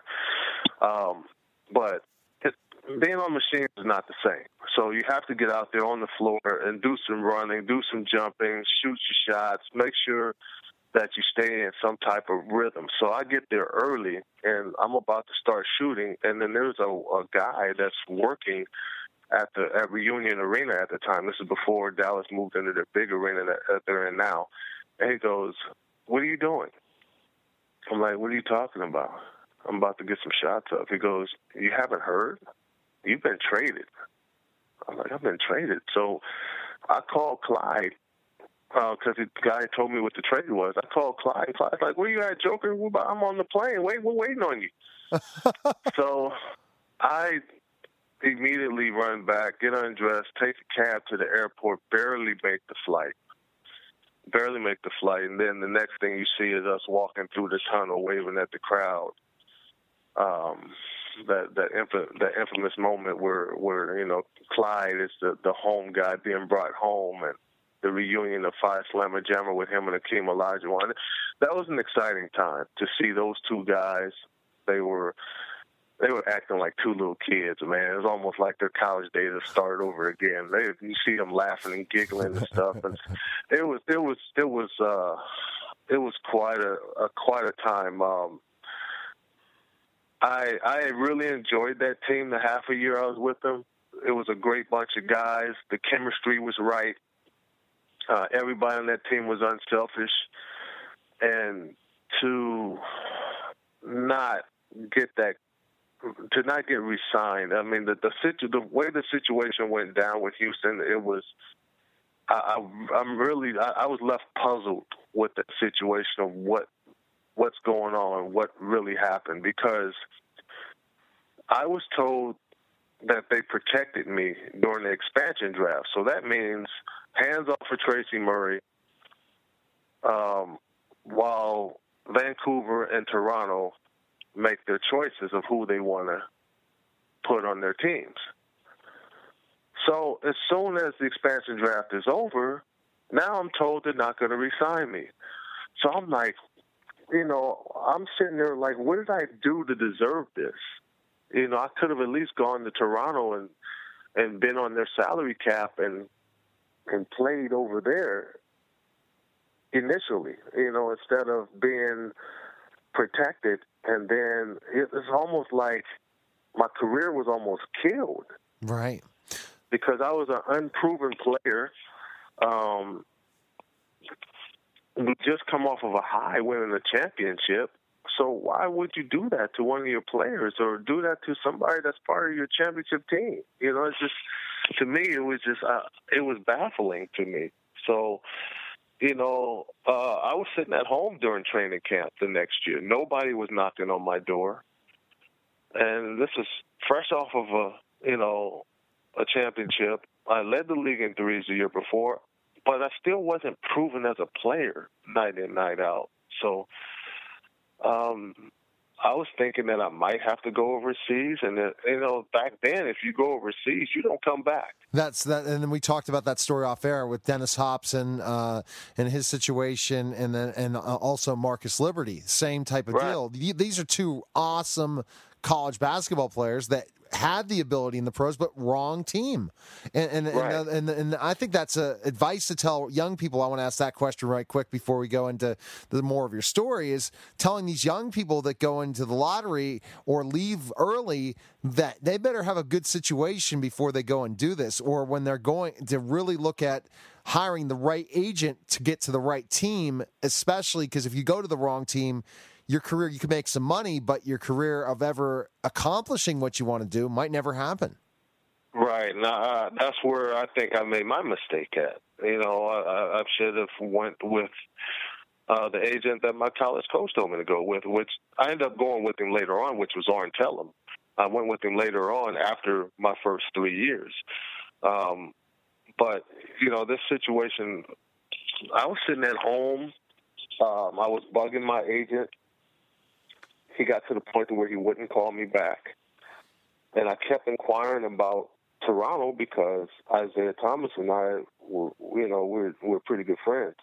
But being on machines is not the same. So you have to get out there on the floor and do some running, do some jumping, shoot your shots, make sure that you stay in some type of rhythm. So I get there early, and I'm about to start shooting, and then there's a guy that's working at Reunion Arena at the time. This is before Dallas moved into their big arena that they're in now. And he goes, "What are you doing?" I'm like, "What are you talking about?" "I'm about to get some shots up." He goes, "You haven't heard? You've been traded." I'm like, "I've been traded." So I called Clyde, because the guy told me what the trade was. I called Clyde. Clyde's like, "Where you at, Joker?" "I'm on the plane. We're waiting on you." So I immediately run back, get undressed, take a cab to the airport, barely make the flight. And then the next thing you see is us walking through the tunnel, waving at the crowd. That infamous moment where Clyde is the home guy being brought home, and the reunion of Phi Slamma Jamma with him and Akeem Olajuwon. That was an exciting time to see those two guys. They were acting like two little kids, man. It was almost like their college days had started over again. You see them laughing and giggling and stuff, and it was quite a time. I really enjoyed that team. The half a year I was with them, it was a great bunch of guys. The chemistry was right. Everybody on that team was unselfish, and to not get resigned. I mean, the way the situation went down with Houston, I was left puzzled with the situation of what's going on, what really happened, because I was told that they protected me during the expansion draft. So that means hands off for Tracy Murray, while Vancouver and Toronto make their choices of who they want to put on their teams. So as soon as the expansion draft is over, now I'm told they're not going to re-sign me. So I'm like, I'm sitting there like, what did I do to deserve this? I could have at least gone to Toronto and been on their salary cap and played over there initially, instead of being protected. And then it's almost like my career was almost killed. Right. Because I was an unproven player. We just come off of a high winning a championship. So why would you do that to one of your players or do that to somebody that's part of your championship team? It's just, to me, it was baffling to me. So, I was sitting at home during training camp the next year. Nobody was knocking on my door. And this is fresh off of a championship. I led the league in threes the year before, but I still wasn't proven as a player night in, night out. So I was thinking that I might have to go overseas, and back then, if you go overseas, you don't come back. That's that, and then we talked about that story off air with Dennis Hopson and his situation, and also Marcus Liberty, same type of deal. These are two awesome college basketball players that had the ability in the pros, but wrong team. And I think that's advice to tell young people. I want to ask that question right quick before we go into the more of your story, is telling these young people that go into the lottery or leave early that they better have a good situation before they go and do this, or when they're going to really look at hiring the right agent to get to the right team, especially because if you go to the wrong team, your career, you can make some money, but your career of ever accomplishing what you want to do might never happen. Right. Now, that's where I think I made my mistake at. I should have went with the agent that my college coach told me to go with, which I ended up going with him later on, which was Arn Tellem. I went with him later on after my first 3 years. But, this situation, I was sitting at home. I was bugging my agent. He got to the point where he wouldn't call me back. And I kept inquiring about Toronto because Isaiah Thomas and I, we're pretty good friends.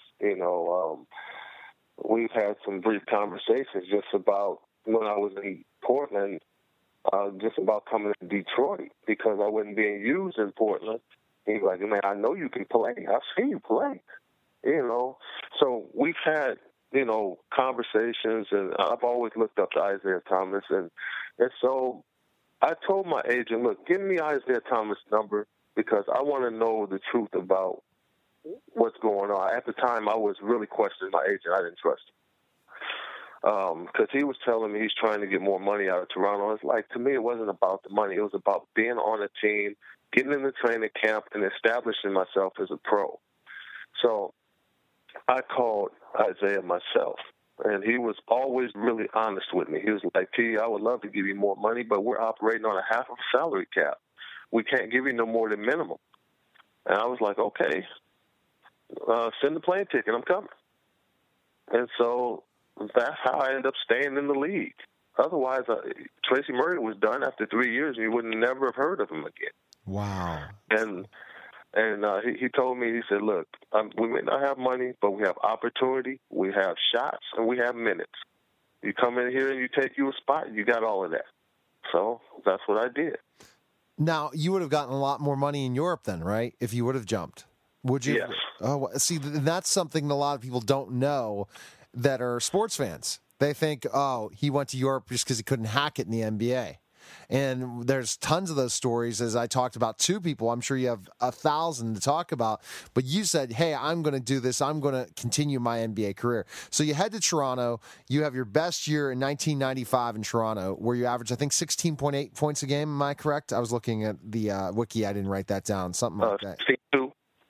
We've had some brief conversations just about when I was in Portland, just about coming to Detroit because I wasn't being used in Portland. He's like, man, I know you can play. I've seen you play. So we've had conversations, and I've always looked up to Isaiah Thomas, and so I told my agent, look, give me Isaiah Thomas' number because I want to know the truth about what's going on. At the time, I was really questioning my agent. I didn't trust him because he was telling me he's trying to get more money out of Toronto. It's like, to me, it wasn't about the money. It was about being on a team, getting in the training camp, and establishing myself as a pro. So I called Isaiah myself, and he was always really honest with me. He was like, T, I would love to give you more money, but we're operating on a half of a salary cap. We can't give you no more than minimum. And I was like, okay, send the plane ticket. I'm coming. And so that's how I ended up staying in the league. Otherwise, Tracy Murray was done after 3 years, and you would never have heard of him again. Wow. And he told me, he said, look, we may not have money, but we have opportunity, we have shots, and we have minutes. You come in here and you take you a spot, you got all of that. So that's what I did. Now, you would have gotten a lot more money in Europe then, right, if you would have jumped? Would you? Yes. Oh, see, that's something a lot of people don't know that are sports fans. They think, oh, he went to Europe just because he couldn't hack it in the NBA. And there's tons of those stories, as I talked about two people. I'm sure you have 1,000 to talk about. But you said, hey, I'm going to do this. I'm going to continue my NBA career. So you head to Toronto. You have your best year in 1995 in Toronto, where you averaged, I think, 16.8 points a game. Am I correct? I was looking at the wiki. I didn't write that down. Something like that. 16.2.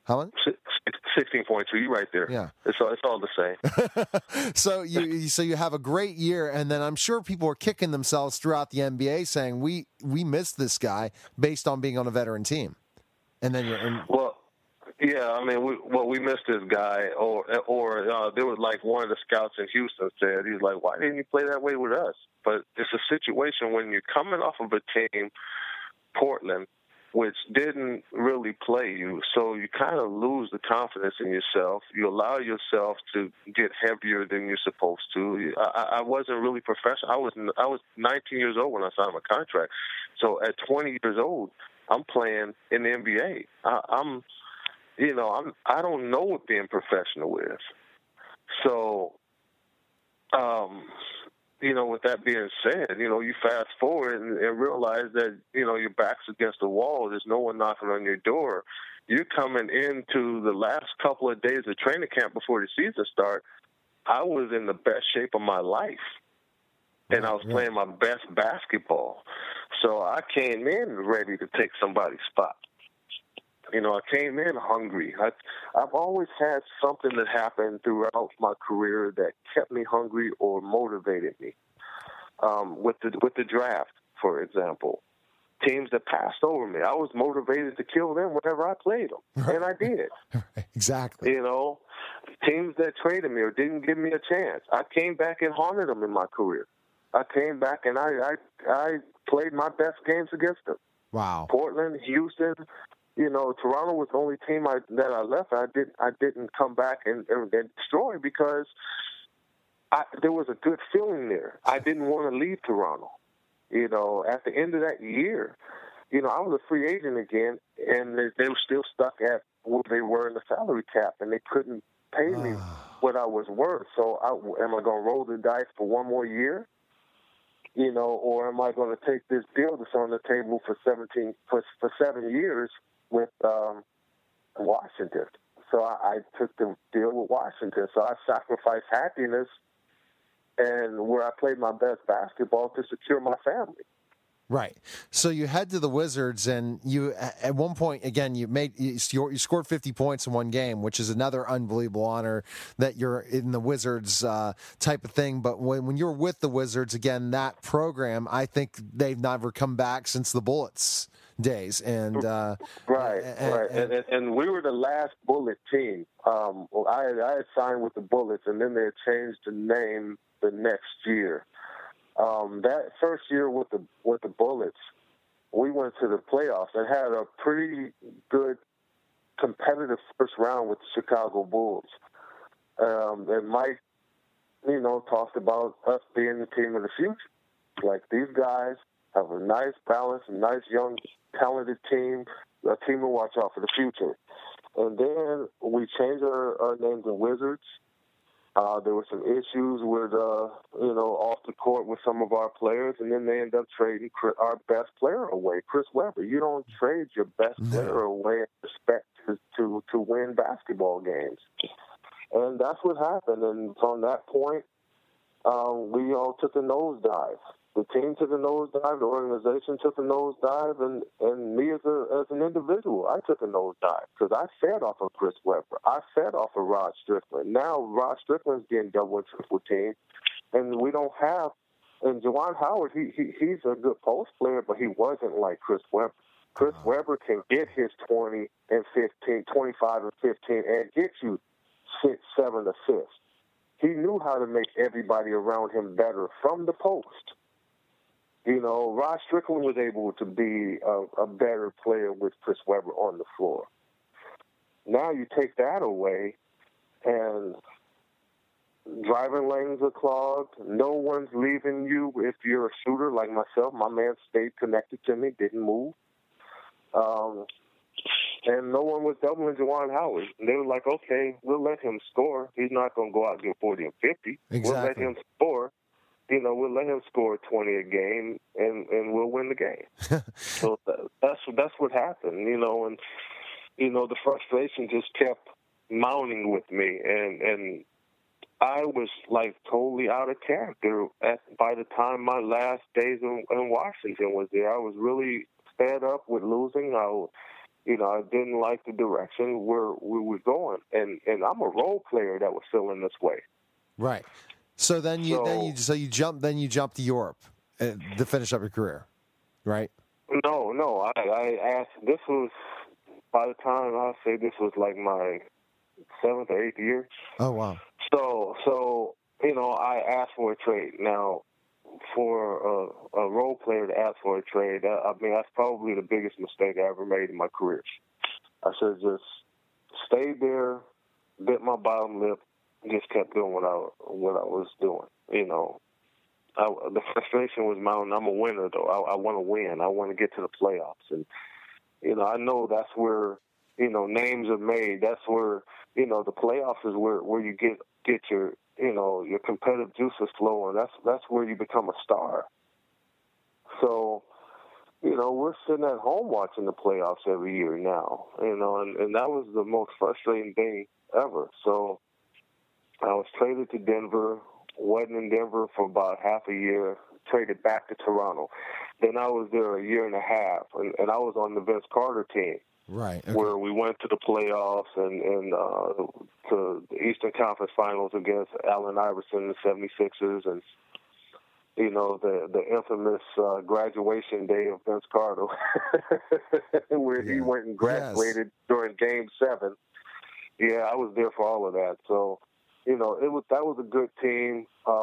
How much? 16.2. You right there. Yeah. It's all the same. So you have a great year, and then I'm sure people are kicking themselves throughout the NBA saying we missed this guy based on being on a veteran team, and then you're in. Well, yeah, I mean, we missed this guy, or there was like one of the scouts in Houston said, he's like, why didn't you play that way with us? But it's a situation when you're coming off of a team, Portland, which didn't really play you, so you kind of lose the confidence in yourself. You allow yourself to get heavier than you're supposed to. I wasn't really professional. I was 19 years old when I signed my contract. So at 20 years old, I'm playing in the NBA. I don't know what being professional is. So, with that being said, you fast forward and realize that, your back's against the wall. There's no one knocking on your door. You're coming into the last couple of days of training camp before the season starts. I was in the best shape of my life, and I was playing my best basketball. So I came in ready to take somebody's spot. I came in hungry. I've always had something that happened throughout my career that kept me hungry or motivated me. With the draft, for example, teams that passed over me, I was motivated to kill them whenever I played them, and I did. Exactly. Teams that traded me or didn't give me a chance, I came back and haunted them in my career. I came back and I played my best games against them. Wow. Portland, Houston. Toronto was the only team that I left. I didn't come back and destroy because there was a good feeling there. I didn't want to leave Toronto. At the end of that year, I was a free agent again, and they were still stuck at what they were in the salary cap, and they couldn't pay me what I was worth. So am I going to roll the dice for one more year? Or am I going to take this deal that's on the table for 7 years with Washington? So I took the deal with Washington. So I sacrificed happiness and where I played my best basketball to secure my family. Right. So you head to the Wizards, and you at one point again you scored 50 points in one game, which is another unbelievable honor that you're in the Wizards type of thing. But when you're with the Wizards again, that program, I think they've never come back since the Bullets days. And right. And we were the last Bullet team. I had signed with the Bullets, and then they had changed the name the next year. That first year with the Bullets, we went to the playoffs and had a pretty good competitive first round with the Chicago Bulls. And Mike, talked about us being the team of the future. Like, these guys have a nice balance, a nice young, talented team, a team to watch out for the future. And then we changed our name to Wizards. There were some issues with, off the court with some of our players, and then they ended up trading our best player away, Chris Webber. You don't trade your best player away and expect to win basketball games. And that's what happened. And from that point, we all took a nosedive. The team took a nosedive, the organization took a nosedive, and me as an individual, I took a nosedive because I fed off of Chris Webber. I fed off of Rod Strickland. Now Rod Strickland's getting double and triple team, and we don't have. And Juwan Howard, he's a good post player, but he wasn't like Chris Webber. Chris Webber can get his 20 and 15, 25 and 15, and get you 6, 7 assists. He knew how to make everybody around him better from the post. Rod Strickland was able to be a better player with Chris Webber on the floor. Now you take that away, and driving lanes are clogged. No one's leaving you if you're a shooter like myself. My man stayed connected to me, didn't move. And no one was doubling Juwan Howard. And they were like, okay, we'll let him score. He's not going to go out and get 40 and 50. Exactly. We'll let him score. We'll let him score 20 a game, and we'll win the game. So that's what happened, and the frustration just kept mounting with me, and I was like totally out of character by the time my last days in Washington was there. I was really fed up with losing. I didn't like the direction where we were going, and I'm a role player that was feeling this way. Right. So then you jump to Europe to finish up your career, right? No. I asked. This was by the time I say this was like my 7th or 8th year. Oh wow. So I asked for a trade. Now, for a role player to ask for a trade, that's probably the biggest mistake I ever made in my career. I should have just stayed there, bit my bottom lip, just kept doing what I was doing. The frustration was mounting. I'm a winner, though. I want to win. I want to get to the playoffs, and I know that's where names are made. That's where the playoffs is where you get your your competitive juices flowing. That's where you become a star. So, we're sitting at home watching the playoffs every year now, and that was the most frustrating thing ever. So I was traded to Denver, wasn't in Denver for about half a year, traded back to Toronto. Then I was there a year and a half, and I was on the Vince Carter team. Right. Okay. Where we went to the playoffs and to the Eastern Conference Finals against Allen Iverson, the 76ers, and the infamous graduation day of Vince Carter, where he went and graduated during Game 7. Yeah, I was there for all of that. So, that was a good team.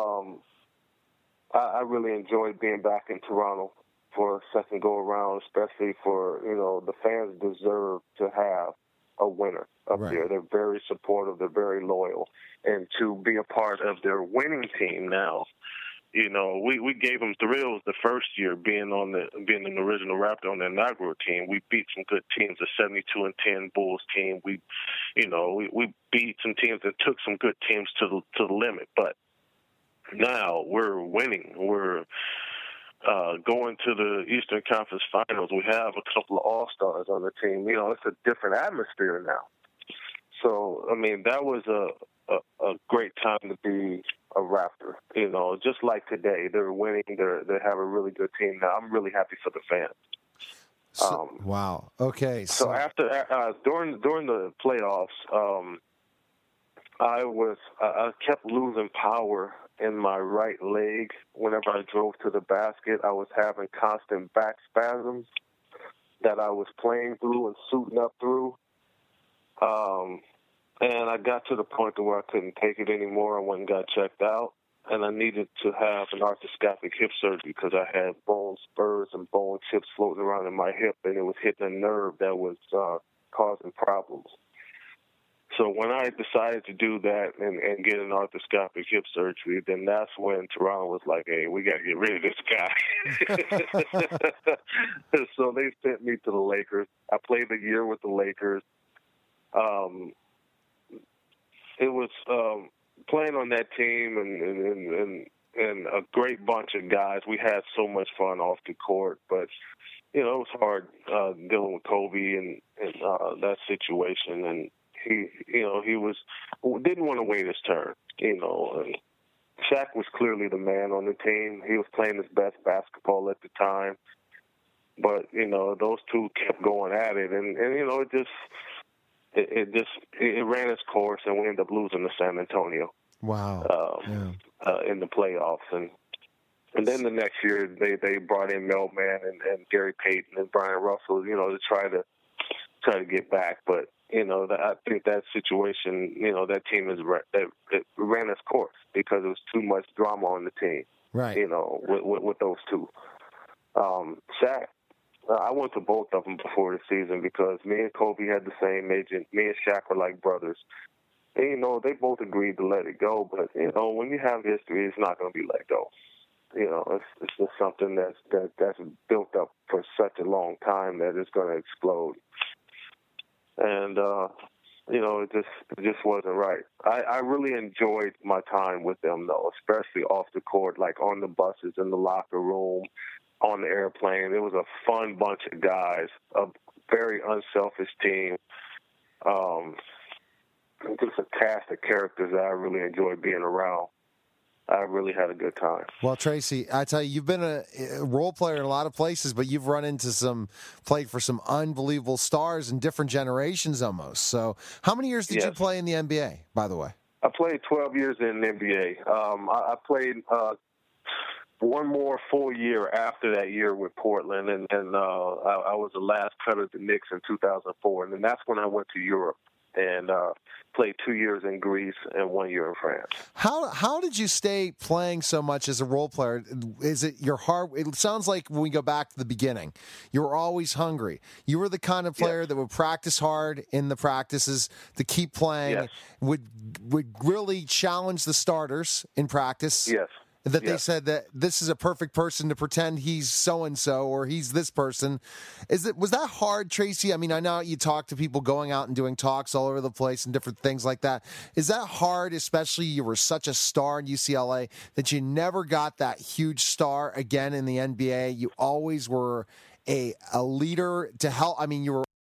I really enjoyed being back in Toronto for a second go around, especially for, the fans deserve to have a winner up there. They're very supportive. They're very loyal. And to be a part of their winning team now, we gave them thrills the first year being an original Raptor on the inaugural team. We beat some good teams, the 72-10 Bulls team. We beat some teams that took some good teams to the limit. But now we're winning. We're going to the Eastern Conference Finals. We have a couple of All-Stars on the team. It's a different atmosphere now. So, that was a great time to be a Raptor. Just like today, they're winning. They have a really good team now. I'm really happy for the fans. Wow. Okay. So after during the playoffs, I kept losing power in my right leg. Whenever I drove to the basket, I was having constant back spasms that I was playing through and suiting up through. And I got to the point where I couldn't take it anymore. I went and got checked out, and I needed to have an arthroscopic hip surgery because I had bone spurs and bone chips floating around in my hip, and it was hitting a nerve that was causing problems. So when I decided to do that and get an arthroscopic hip surgery, then that's when Toronto was like, hey, we got to get rid of this guy. So they sent me to the Lakers. I played the year with the Lakers. It was playing on that team and a great bunch of guys. We had so much fun off the court, but it was hard dealing with Kobe and that situation. And he didn't want to wait his turn. And Shaq was clearly the man on the team. He was playing his best basketball at the time, but those two kept going at it, and it ran its course, and we ended up losing to San Antonio. Wow. In the playoffs, and then the next year they brought in Melman and Gary Payton and Brian Russell, to try to get back. But I think that situation, that team it ran its course because there was too much drama on the team. Right. With those two. Shaq. I went to both of them before the season because me and Kobe had the same agent. Me and Shaq were like brothers. And, they both agreed to let it go. But, when you have history, it's not going to be let go. It's just something that's built up for such a long time that it's going to explode. And, it just wasn't right. I really enjoyed my time with them, though, especially off the court, like on the buses, in the locker room, on the airplane. It was a fun bunch of guys, a very unselfish team. Just fantastic characters that I really enjoyed being around. I really had a good time. Well, Tracy, I tell you, you've been a role player in a lot of places, but you've run into played for some unbelievable stars in different generations almost. So how many years did you play in the NBA, by the way? I played 12 years in the NBA. I played one more full year after that year with Portland, and I was the last cut of the Knicks in 2004, and then that's when I went to Europe and played 2 years in Greece and 1 year in France. How did you stay playing so much as a role player? Is it your heart? It sounds like when we go back to the beginning, you were always hungry. You were the kind of player that would practice hard in the practices to keep playing, would really challenge the starters in practice. Yes. That they said that this is a perfect person to pretend he's so-and-so or he's this person. Was that hard, Tracy? I mean, I know you talk to people going out and doing talks all over the place and different things like that. Is that hard, especially you were such a star in UCLA that you never got that huge star again in the NBA? You always were a leader to help. I mean, you were